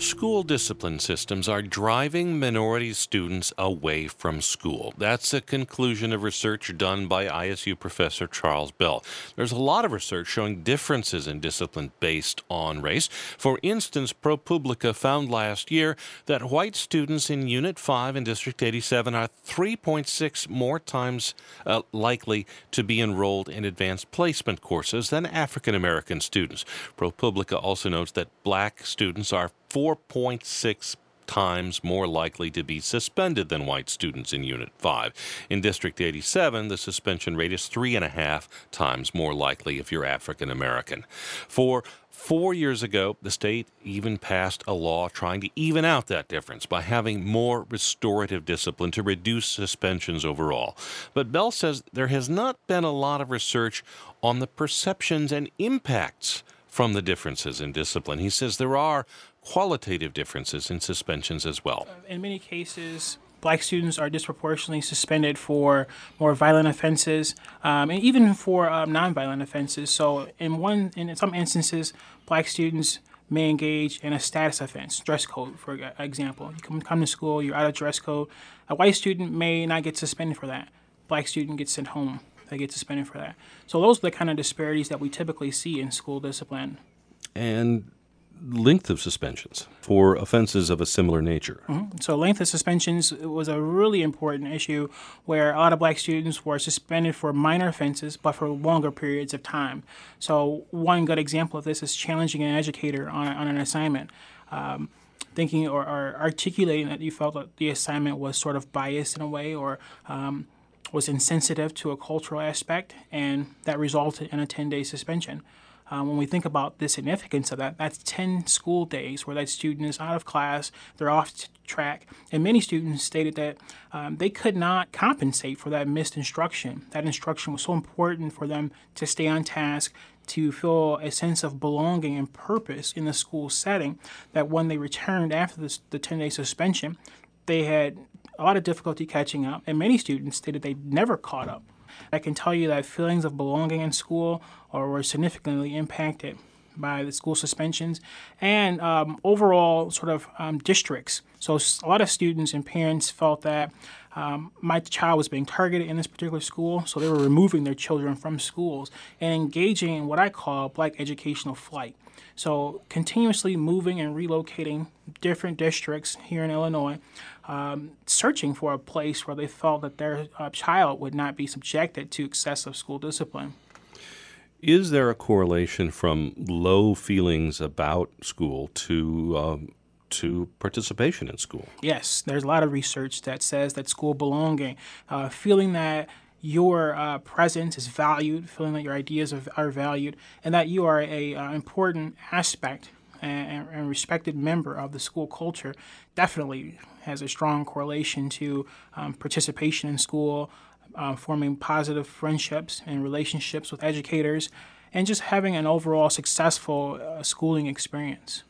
School discipline systems are driving minority students away from school. That's a conclusion of research done by ISU professor Charles Bell. There's a lot of research showing differences in discipline based on race. For instance, ProPublica found last year that white students in Unit 5 in District 87 are 3.6 more times likely to be enrolled in advanced placement courses than African American students. ProPublica also notes that black students are 4.6 times more likely to be suspended than white students in Unit 5. In District 87, the suspension rate is 3.5 times more likely if you're African American. For 4 years ago, the state even passed a law trying to even out that difference by having more restorative discipline to reduce suspensions overall. But Bell says there has not been a lot of research on the perceptions and impacts from the differences in discipline. He says there are qualitative differences in suspensions as well. In many cases, black students are disproportionately suspended for more violent offenses, and even for nonviolent offenses. So in some instances, black students may engage in a status offense, dress code, for example. You come to school, you're out of dress code. A white student may not get suspended for that. Black student gets sent home. They get suspended for that. So those are the kind of disparities that we typically see in school discipline. And length of suspensions for offenses of a similar nature. Mm-hmm. So length of suspensions was a really important issue where a lot of black students were suspended for minor offenses but for longer periods of time. So one good example of this is challenging an educator on an assignment. Thinking or articulating that you felt that the assignment was sort of biased in a way or was insensitive to a cultural aspect, and that resulted in a 10-day suspension. When we think about the significance of that, that's 10 school days where that student is out of class, they're off track, and many students stated that they could not compensate for that missed instruction. That instruction was so important for them to stay on task, to feel a sense of belonging and purpose in the school setting, that when they returned after the 10-day suspension, they had a lot of difficulty catching up, and many students stated they never caught up. I can tell you that feelings of belonging in school were significantly impacted by the school suspensions and overall sort of districts. So a lot of students and parents felt that my child was being targeted in this particular school, so they were removing their children from schools and engaging in what I call black educational flight. So continuously moving and relocating different districts here in Illinois, searching for a place where they felt that their child would not be subjected to excessive school discipline. Is there a correlation from low feelings about school to participation in school? Yes, there's a lot of research that says that school belonging, feeling that your presence is valued, feeling that your ideas are valued, and that you are a important aspect and respected member of the school culture definitely has a strong correlation to participation in school, forming positive friendships and relationships with educators, and just having an overall successful schooling experience.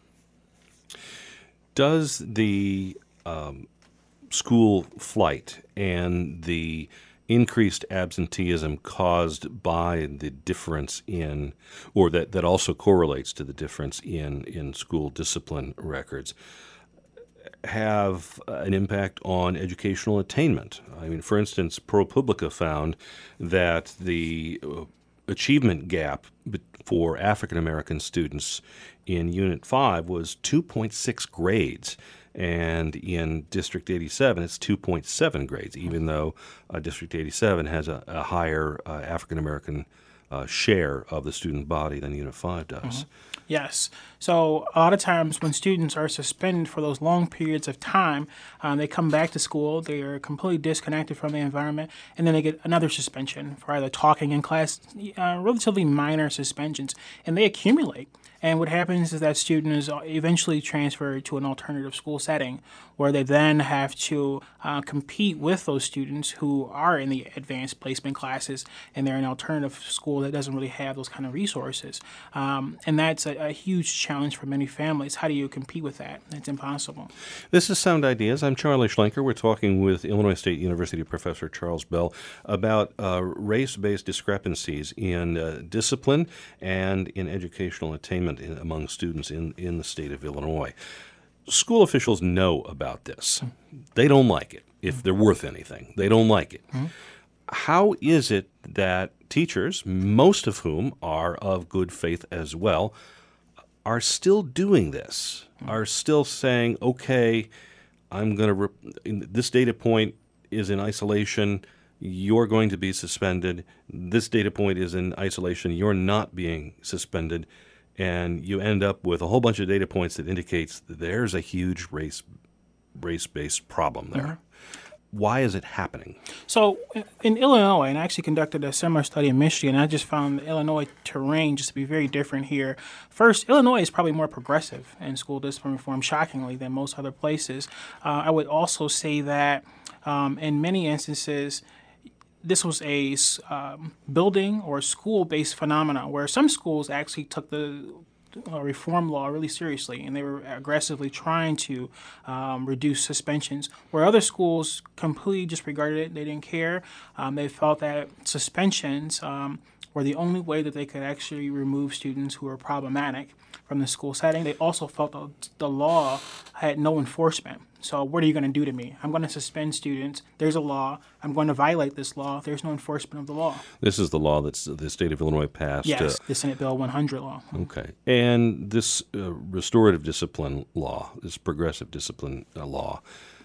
Does the school flight and the increased absenteeism caused by the difference in, or that also correlates to the difference in school discipline records, have an impact on educational attainment? I mean, for instance, ProPublica found that the achievement gap for African American students in Unit 5 was 2.6 grades. And in District 87, it's 2.7 grades, even though District 87 has a higher African American share of the student body than Unit 5 does. Mm-hmm. Yes. So a lot of times when students are suspended for those long periods of time, they come back to school, they are completely disconnected from the environment, and then they get another suspension for either talking in class, relatively minor suspensions, and they accumulate. And what happens is that student is eventually transferred to an alternative school setting where they then have to compete with those students who are in the advanced placement classes, and they're in an alternative school that doesn't really have those kind of resources. And that's a huge challenge for many families. How do you compete with that? It's impossible. This is Sound Ideas. I'm Charlie Schlenker. We're talking with Illinois State University professor Charles Bell about race-based discrepancies in discipline and in educational attainment among students in the state of Illinois. School officials know about this. They don't like it. If they're worth anything, they don't like it. How is it that teachers, most of whom are of good faith as well, are still doing this, are still saying, okay, I'm going to, this data point is in isolation, you're going to be suspended. This data point is in isolation, you're not being suspended. And you end up with a whole bunch of data points that indicates that there's a huge race-based problem there. Why is it happening? So in Illinois, and I actually conducted a similar study in Michigan, I just found the Illinois terrain just to be very different here. First, Illinois is probably more progressive in school discipline reform, shockingly, than most other places. I would also say that in many instances, this was a building or school-based phenomenon where some schools actually took the reform law really seriously, and they were aggressively trying to reduce suspensions, where other schools completely disregarded it. They didn't care. They felt that suspensions were the only way that they could actually remove students who were problematic from the school setting. They also felt that the law had no enforcement. So what are you going to do to me? I'm going to suspend students. There's a law. I'm going to violate this law. There's no enforcement of the law. This is the law that the state of Illinois passed. Yes, the Senate Bill 100 law. Okay. And this restorative discipline law, this progressive discipline law,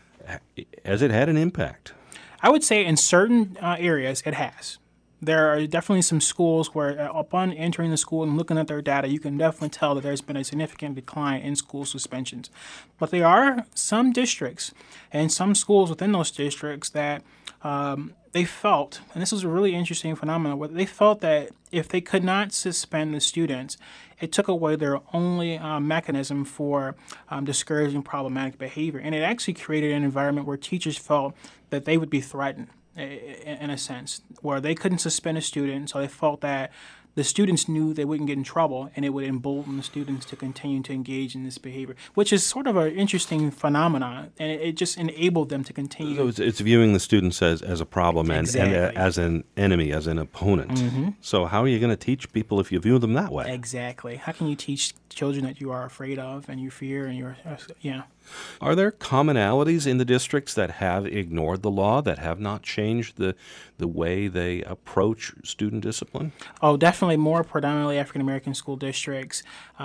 has it had an impact? I would say in certain areas it has. There are definitely some schools where upon entering the school and looking at their data, you can definitely tell that there's been a significant decline in school suspensions. But there are some districts and some schools within those districts that they felt, and this is a really interesting phenomenon, where they felt that if they could not suspend the students, it took away their only mechanism for discouraging problematic behavior. And it actually created an environment where teachers felt that they would be threatened, in a sense, where they couldn't suspend a student, so they felt that the students knew they wouldn't get in trouble, and it would embolden the students to continue to engage in this behavior, which is sort of an interesting phenomenon, and it just enabled them to continue. So it's viewing the students as a problem and Exactly. as an enemy, as an opponent. So how are you going to teach people if you view them that way? Exactly. How can you teach children that you are afraid of and you fear and Are there commonalities in the districts that have ignored the law, that have not changed the way they approach student discipline? Oh, definitely more predominantly African American school districts,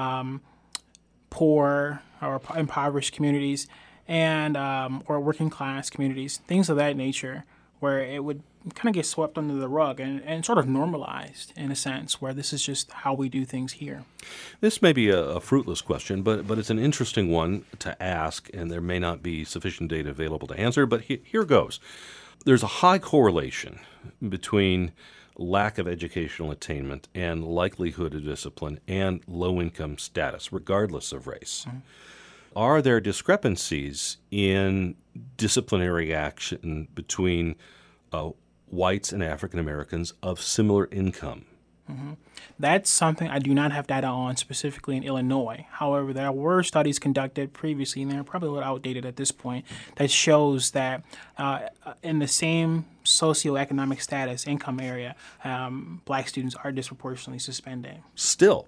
poor or impoverished communities, and or working class communities, things of that nature, where it would kind of get swept under the rug and sort of normalized in a sense, where this is just how we do things here. This may be a fruitless question, but it's an interesting one to ask, and there may not be sufficient data available to answer, but here goes. There's a high correlation between lack of educational attainment and likelihood of discipline and low-income status, regardless of race. Are there discrepancies in disciplinary action between whites and African Americans of similar income? That's something I do not have data on specifically in Illinois. However, there were studies conducted previously, and they're probably a little outdated at this point, that shows that in the same socioeconomic status, income area, black students are disproportionately suspended. Still.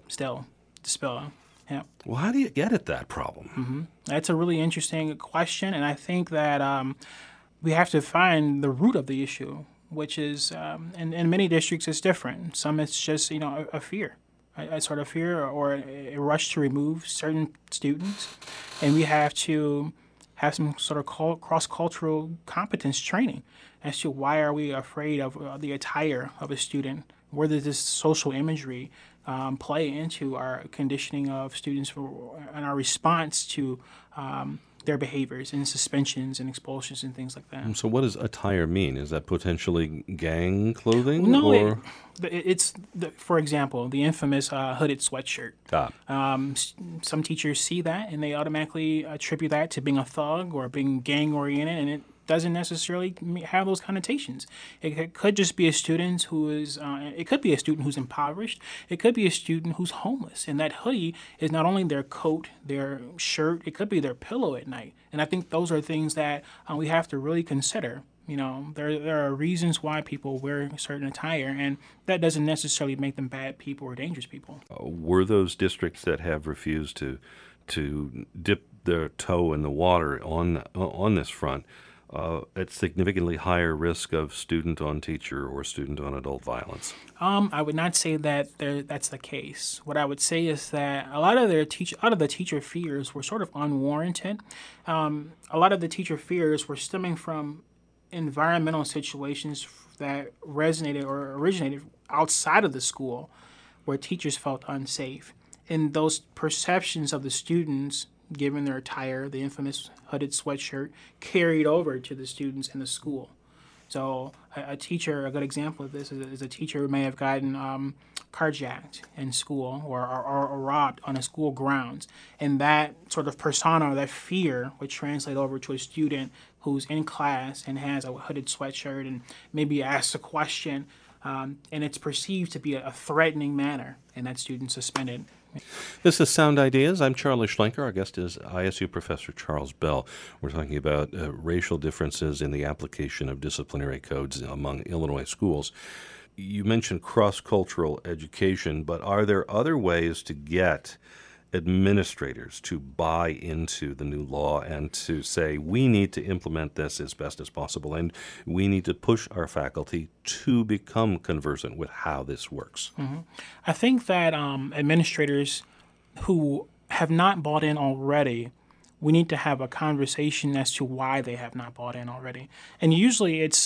Yeah. Well, how do you get at that problem? That's a really interesting question, and I think that we have to find the root of the issue, which is, in many districts, it's different. Some it's just, a fear, a sort of fear or a rush to remove certain students. And we have to have some sort of cross-cultural competence training as to why are we afraid of the attire of a student, where does this social imagery play into our conditioning of students and our response to their behaviors and suspensions and expulsions and things like that. So what does attire mean? Is that potentially gang clothing? No, or? For example, the infamous hooded sweatshirt. Ah. Some teachers see that and they automatically attribute that to being a thug or being gang-oriented, and it doesn't necessarily have those connotations. It could just be a student who is, it could be a student who's impoverished. It could be a student who's homeless. And that hoodie is not only their coat, their shirt, it could be their pillow at night. And I think those are things that we have to really consider. There are reasons why people wear certain attire, and that doesn't necessarily make them bad people or dangerous people. Were those districts that have refused to dip their toe in the water on this front, at significantly higher risk of student-on-teacher or student-on-adult violence? I would not say that that's the case. What I would say is that a lot of the teacher fears were sort of unwarranted. A lot of the teacher fears were stemming from environmental situations that resonated or originated outside of the school, where teachers felt unsafe. And those perceptions of the students, given their attire, the infamous hooded sweatshirt, carried over to the students in the school. So a teacher, a good example of this is a teacher who may have gotten carjacked in school or robbed on a school grounds. And that sort of persona, that fear, would translate over to a student who's in class and has a hooded sweatshirt and maybe asks a question, and it's perceived to be a threatening manner, and that student's suspended. This is Sound Ideas. I'm Charlie Schlenker. Our guest is ISU Professor Charles Bell. We're talking about racial differences in the application of disciplinary codes among Illinois schools. You mentioned cross-cultural education, but are there other ways to get administrators to buy into the new law and to say, we need to implement this as best as possible, and we need to push our faculty to become conversant with how this works? Mm-hmm. I think that administrators who have not bought in already, we need to have a conversation as to why they have not bought in already. And usually it's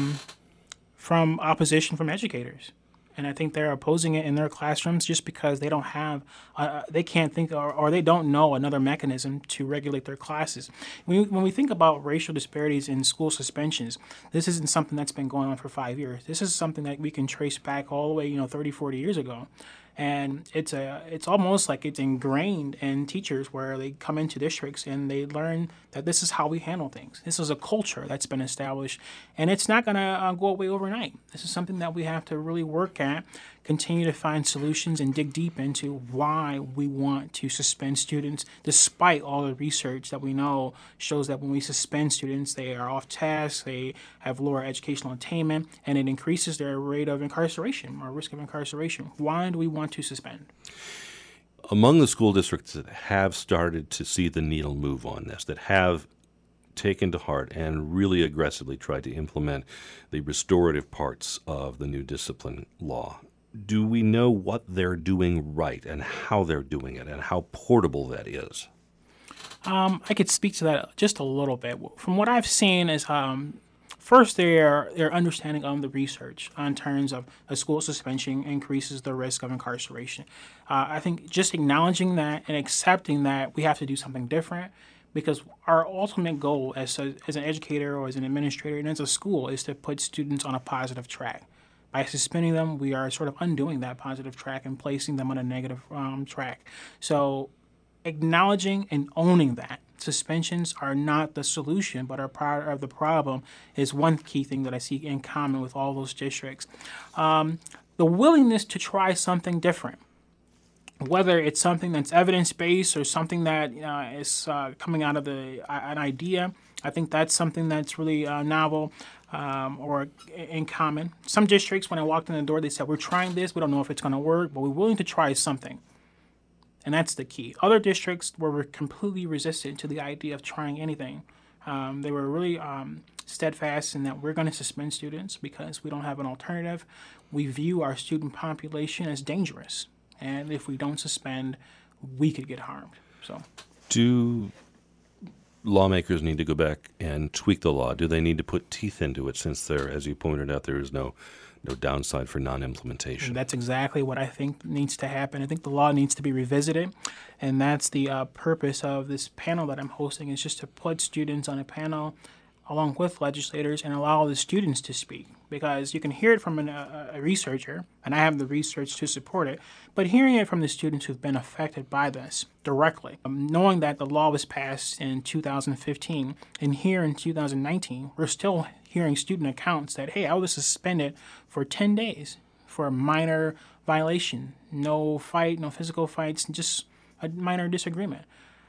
from opposition from educators. And I think they're opposing it in their classrooms just because they don't have, they can't think or they don't know another mechanism to regulate their classes. When we think about racial disparities in school suspensions, this isn't something that's been going on for 5 years. This is something that we can trace back all the way, 30, 40 years ago. And it's almost like it's ingrained in teachers where they come into districts and they learn that this is how we handle things. This is a culture that's been established, and it's not going to go away overnight. This is something that we have to really work at, continue to find solutions, and dig deep into why we want to suspend students, despite all the research that we know shows that when we suspend students, they are off task, they have lower educational attainment, and it increases their rate of incarceration or risk of incarceration. Why do we want to suspend? Among the school districts that have started to see the needle move on this, that have taken to heart and really aggressively tried to implement the restorative parts of the new discipline law, do we know what they're doing right and how they're doing it and how portable that is? I could speak to that just a little bit. From what I've seen is first, their understanding of the research in terms of a school suspension increases the risk of incarceration. I think just acknowledging that and accepting that we have to do something different, because our ultimate goal as an educator or as an administrator and as a school is to put students on a positive track. By suspending them, we are sort of undoing that positive track and placing them on a negative track. So acknowledging and owning that suspensions are not the solution, but are part of the problem is one key thing that I see in common with all those districts. The willingness to try something different, whether it's something that's evidence-based or something that is coming out of an idea. I think that's something that's really novel or in common. Some districts, when I walked in the door, they said, we're trying this, we don't know if it's going to work, but we're willing to try something. And that's the key. Other districts were completely resistant to the idea of trying anything. They were really steadfast in that we're going to suspend students because we don't have an alternative. We view our student population as dangerous. And if we don't suspend, we could get harmed. So, do lawmakers need to go back and tweak the law? Do they need to put teeth into it, since there, as you pointed out, there is no downside for non-implementation? And that's exactly what I think needs to happen. I think the law needs to be revisited, and that's the purpose of this panel that I'm hosting, is just to put students on a panel along with legislators and allow the students to speak, because you can hear it from a researcher, and I have the research to support it, but hearing it from the students who've been affected by this directly, knowing that the law was passed in 2015, and here in 2019, we're still hearing student accounts that, hey, I was suspended for 10 days for a minor violation, no fight, no physical fights, just a minor disagreement.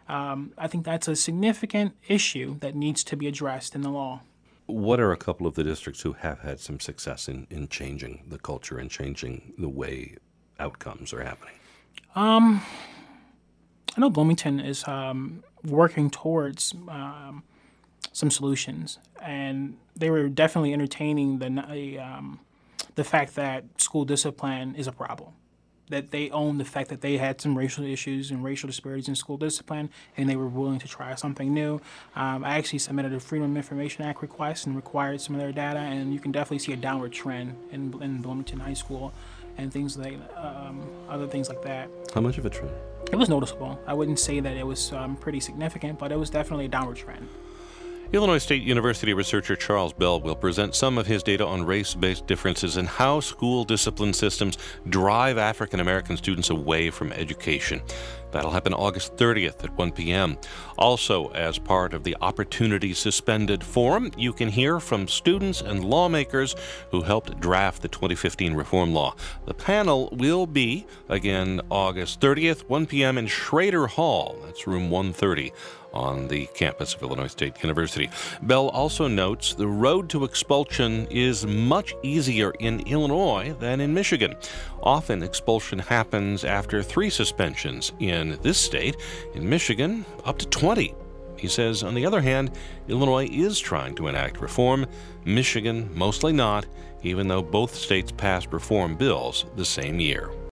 I think that's a significant issue that needs to be addressed in the law. What are a couple of the districts who have had some success in changing the culture and changing the way outcomes are happening? I know Bloomington is working towards some solutions, and they were definitely entertaining the fact that school discipline is a problem. That they own the fact that they had some racial issues and racial disparities in school discipline, and they were willing to try something new. I actually submitted a Freedom of Information Act request and required some of their data, and you can definitely see a downward trend in Bloomington High School and things like other things like that. How much of a trend? It was noticeable. I wouldn't say that it was pretty significant, but it was definitely a downward trend. Illinois State University researcher Charles Bell will present some of his data on race-based differences and how school discipline systems drive African American students away from education. That'll happen August 30th at 1 p.m. Also, as part of the Opportunity Suspended Forum, you can hear from students and lawmakers who helped draft the 2015 reform law. The panel will be, again, August 30th, 1 p.m. in Schrader Hall. That's room 130. On the campus of Illinois State University. Bell also notes the road to expulsion is much easier in Illinois than in Michigan. Often expulsion happens after 3 suspensions in this state. In Michigan, up to 20. He says, on the other hand, Illinois is trying to enact reform. Michigan, mostly not, even though both states passed reform bills the same year.